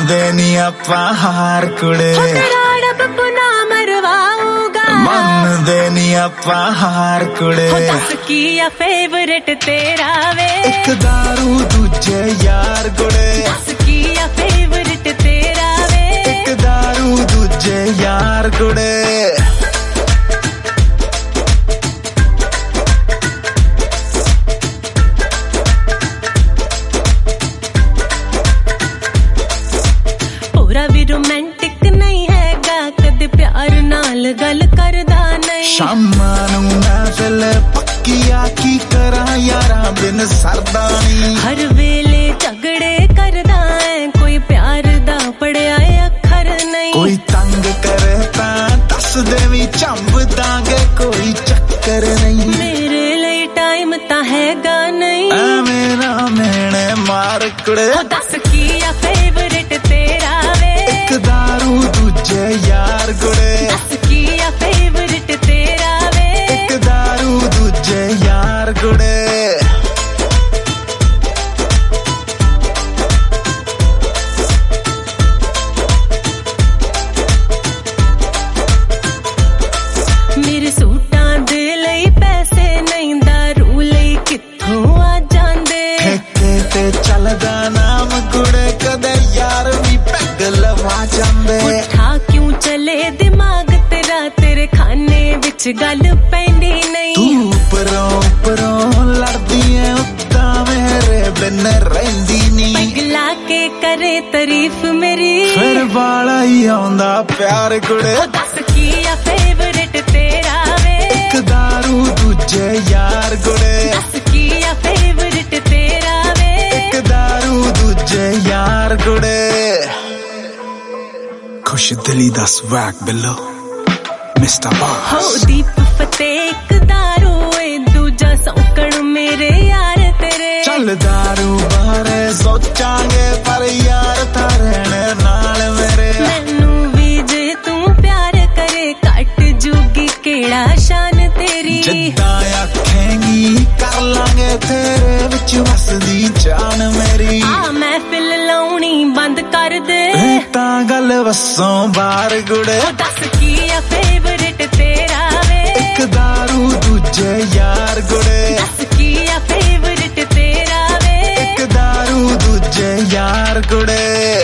ਮੰਨਦੇ ਨੀ ਆਪਾਂ ਹਾਰ ਕੁੜੇ ਪੁਨਾ ਮਰਵਾਊਗਾ ਮੰਨਦੇ ਨੀ ਆਪਾਂ ਹਾਰ ਕੁੜੇ ਦੱਸ ਕੀ ਆ ਫੇਵਰਟ ਤੇਰਾ ਵੇ ਇੱਕ ਦਾਰੂ ਦੂਜੇ ਯਾਰ ਕੁੜੇ ਦੱਸ ਕੀ ਆ ਫੇਵਰਟ ਤੇਰਾ ਵੇ ਇੱਕ ਦਾਰੂ ਦੂਜੇ ਯਾਰ ਕੁੜੇ ਵੀ ਰੋਮਾਂਟਿਕ ਨਹੀਂ ਹੈਗਾ ਕਦੇ ਪਿਆਰ ਨਾਲ ਗੱਲ ਕਰਦਾ ਨਹੀਂ ਸ਼ਾਮਾਂ ਨੂੰ ਮਹਿਫਿਲ ਪੱਕੀ ਆ ਕੀ ਕਰਾਂ ਯਾਰਾਂ ਬਿਨ ਸਰਦਾ ਨਹੀਂ ਹਰ ਵੇਲੇ ਝਗੜੇ ਕਰਦਾ ਐ ਕੋਈ ਪਿਆਰ ਦਾ ਪੜਿਆ ਅੱਖਰ ਨਹੀਂ ਕੋਈ ਤੰਗ ਕਰੇ ਤਾਂ ਦੱਸ ਦੇਵੀਂ ਝੰਬ ਦਾਂਗੇ ਕੋਈ ਚੱਕਰ ਨਹੀਂ ਮੇਰੇ ਲਈ ਟਾਈਮ ਤਾਂ ਹੈਗਾ ਨਹੀਂ ਐਵੇਂ ਨਾ ਮੈਨੇ ਮਾਰ ਕੁੜੇ ਦੱਸ ਕੀ ਆ ਫੇਵਰਟ ਤੇਰਾ ਇੱਕ ਦਾਰੂ ਦੂਜੇ ਯਾਰ ਕੁੜੇ ਦੱਸ ਕੀ ਆ ਫੇਵਰਟ ਤੇਰਾ ਵੇ ਇੱਕ ਦਾਰੂ ਦੂਜੇ ਯਾਰ ਕੁੜੇ ਮੇਰੇ ਸੂਟਾਂ ਦੇ ਲਈ ਪੈਸੇ ਨਹੀਂ ਦਾਰੂ ਲਈ ਕਿੱਥੋਂ ਆ ਜਾਂਦੇ ਠੇਕੇ ਤੇ ਚੱਲਦਾ ਨਾਮ ਕੁੜੇ ਕਦੇ ਯਾਰ ਵੀ ਪੈਗ ਲਵਾ ਜਾਂਦੇ ਪੁੱਠਾ ਕਿਉਂ ਚਲੇ ਦਿਮਾਗ ਤੇਰਾ ਤੇਰੇ ਖਾਨੇ ਵਿੱਚ ਗੱਲ ਪੈਂਦੀ ਨਹੀਂ ਤੂੰ ਉੱਪਰੋਂ ਲੜਦੀ ਐ ਉੱਤਾਂ ਮੇਰੇ ਬਿਨ ਰਹਿੰਦੀ ਨਹੀਂ ਪੈਗ ਲਾ ਕੇ ਕਰੇ ਤਾਰੀਫ ਮੇਰੀ ਫਿਰ ਵਾਲਾ ਹੀ ਆਉਂਦਾ ਪਿਆਰ ਕੁੜੇ ਦੱਸ ਕੀ ਆ ਫੇਵਰਟ ਤੇਰਾ ਵੇ ਇੱਕ ਦਾਰੂ ਦੂਜੇ ਯਾਰ ਕੁੜੇ ਦੱਸ ਕੀ ਆ ਫੇਵਰਟ ਤੇਰਾ ਵੇ ਇੱਕ ਦਾਰੂ ਦੂਜੇ ਯਾਰ ਕੁੜੇ ਖੁਸ਼ ਦਿਲੀ ਦਾ ਸਵੈਗ ਬਿੱਲੋ ਮਿਸਟਰ ਬਾਸ ਹੋ ਦੀਪ ਫਤਿਹ ਇੱਕ ਦਾਰੂ ਏ ਦੂਜਾ ਸੌਕਣ ਮੇਰੇ ਯਾਰ ਤੇਰੇ ਚੱਲ ਦਾਰੂ ਬਾਰੇ ਸੋਚਾਂਗੇ ਪਰ ਯਾਰ ਤਾਂ ਰਹਿਣ ਨਾਲ ਮੇਰੇ ਮੈਨੂੰ ਵੀ ਜੇ ਤੂੰ ਪਿਆਰ ਕਰੇ ਕੱਟ ਜੂਗੀ ਕਿਹੜਾ ਸ਼ਾਨ ਤੇਰੀ ਜਿੱਦਾਂ ਆਖੇਂਗੀ ਕਰ ਲਾਂਗੇ ਤੇਰੇ ਵਿੱਚ ਵਸਦੀ ਜਾਨ ਮੇਰੀ ਆ ਮਹਿਫਿਲ ਲਾਉਣੀ ਬੰਦ ਕਰ ਦੇ ਤਾਂ ਗੱਲ ਵਸੋਂ ਬਾਹਰ ਗੁੜੇ ਦੱਸ ਕੀ ਆ ਫੇਵਰਟ ਤੇਰਾ ਵੇ ਇੱਕ ਦਾਰੂ ਦੂਜੇ ਯਾਰ ਗੁੜੇ ਦੱਸ ਕੀ ਆ ਫੇਵਰਟ ਤੇਰਾ ਵੇ ਇੱਕ ਦਾਰੂ ਦੂਜੇ ਯਾਰ ਗੁੜੇ